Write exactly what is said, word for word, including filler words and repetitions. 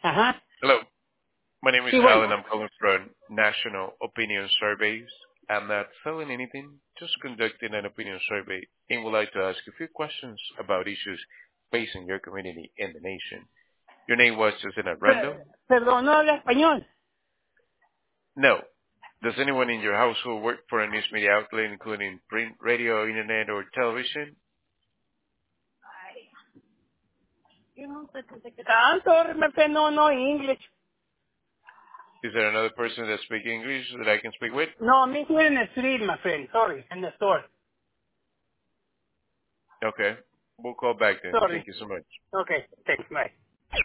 Ajá. Hello, my name is Sí, bueno. Alan. I'm calling from National Opinion Surveys. I'm not selling anything, just conducting an opinion survey and would like to ask a few questions about issues facing your community and the nation. Your name was just in at Per- random? perdón, no habla español. No. Does anyone in your household work for a news media outlet, including print, radio, internet, or television? You know, Tanto, my friend, no, no English. Is there another person that speaks English that I can speak with? No, me here in the street, my friend. Sorry, in the store. Okay. We'll call back then. Thank Sorry. you so much. Okay, thanks, bye.